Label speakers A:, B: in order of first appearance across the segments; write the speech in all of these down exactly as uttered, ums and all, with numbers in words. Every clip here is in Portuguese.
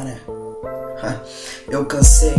A: né? Eu cansei.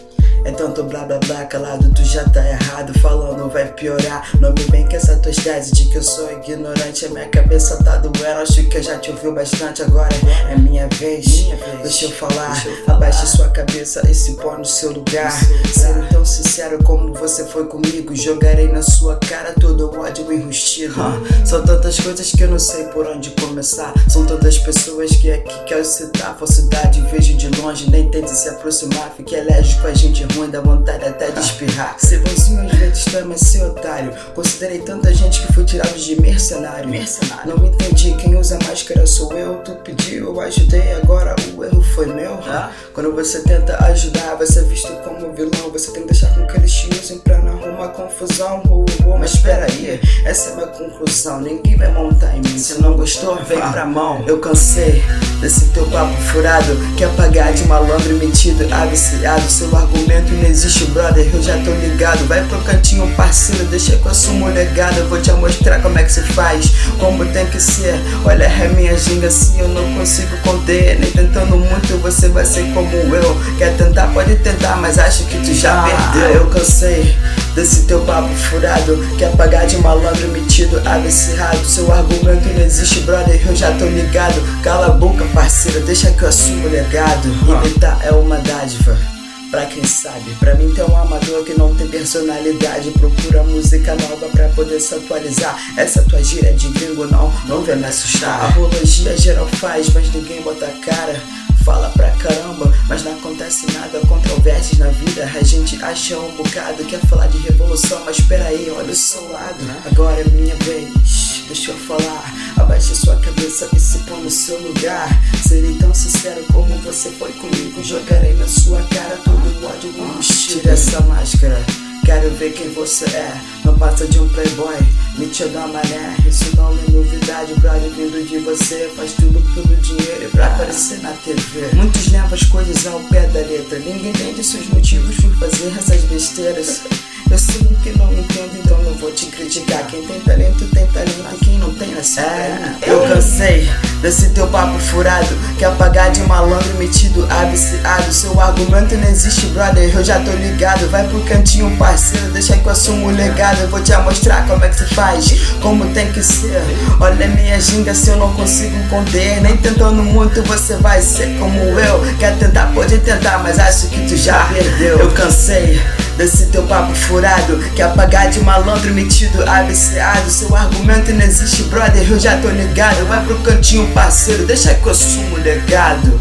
A: É tanto blá blá blá, calado tu já tá errado. Falando vai piorar. Não me vem com essa tua tese de que eu sou ignorante. A minha cabeça tá doendo, acho que eu já te ouviu bastante. Agora é minha vez, minha vez. Deixa eu falar, Deixa eu falar. Abaixe sua cabeça e se põe no seu lugar, sendo tão sincero como você foi comigo. Jogarei na sua cara todo o ódio enrustido. ah, São tantas coisas que eu não sei por onde começar. São tantas pessoas que aqui quero citar. Falsidade vejo de longe, nem tente se aproximar. Fique alérgico a gente ruim, dá vontade até de espirrar. Ser bonzinho às vezes também ser otário. Considerei tanta gente que foi tirado de mercenário. mercenário Não entendi, quem usa máscara sou eu. Tu pediu, eu ajudei, agora o erro foi meu. ah. Quando você tenta ajudar, você é visto como vilão. Você tem que deixar com que eles te usem pra não arrumar confusão. oh, oh, Mas espera aí, essa é a minha conclusão. Ninguém vai montar em mim. Se não gostou, vem pra mão. Eu cansei desse teu papo furado, quer pagar de malandro e metido, aviciado. Seu argumento não existe, brother, eu já tô ligado. Vai pro cantinho, parceiro, deixa que eu assumo o legado. Eu vou te mostrar como é que se faz, como tem que ser. Olha é minha ginga, assim eu não consigo conter. Nem tentando muito você vai ser como eu. Quer tentar, pode tentar, mas acho que tu já ah, perdeu. Eu cansei desse teu papo furado, quer pagar de malandro metido, aviciado. Seu argumento não existe, brother, eu já tô ligado. Cala a boca, parceiro, deixa que eu assumo o legado. Imitar é uma dádiva pra quem sabe. Pra mim tem um amador que não tem personalidade. Procura música nova pra poder se atualizar. Essa tua gíria de gringo não, não vem me assustar. Apologia geral faz, mas ninguém bota a cara. Fala pra caramba, mas não acontece nada. Controvérsias na vida, a gente acha um bocado. Quer falar de revolução, mas peraí, olha o seu lado. Agora é minha vez, deixa eu falar. Abaixe sua cabeça e se põe no seu lugar. Serei tão sincero como você foi comigo. Jogarei na sua cara todo o ódio enrustido. Tira essa máscara, quero ver quem você é. Não passa de um playboy, metido a mané. Isso não é novidade, brother, vindo de você. Faz tudo pelo dinheiro pra aparecer na T V. Muitos levam as coisas ao pé da letra. Ninguém entende seus motivos por fazer essas besteiras. Eu sei que não entendo, então não vou te criticar. Quem tem talento tem talento, e quem não tem nasce é, eu cansei desse teu papo furado, quer pagar de malandro metido, aviciado. Seu argumento não existe, brother, eu já tô ligado. Vai pro cantinho, parceiro, deixa que eu assumo o legado. Eu vou te mostrar como é que se faz, como tem que ser. Olha minha ginga, se eu não consigo conter. Nem tentando muito você vai ser como eu. Quer tentar, pode tentar, mas acho que tu já perdeu. Eu cansei desse teu papo furado, quer pagar de malandro metido, aviciado. Seu argumento não existe, brother, eu já tô ligado. Vai pro cantinho, parceiro, deixa que eu assumo o legado.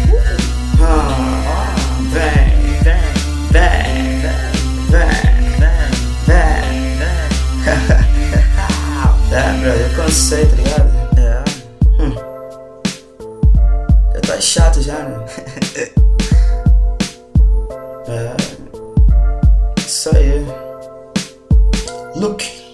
A: ah, Vem, vem, vem, vem, vem, vem. É, brother, eu cansei, tá ligado? É. hum. Já tá chato já, né? É. Isso aí. Look.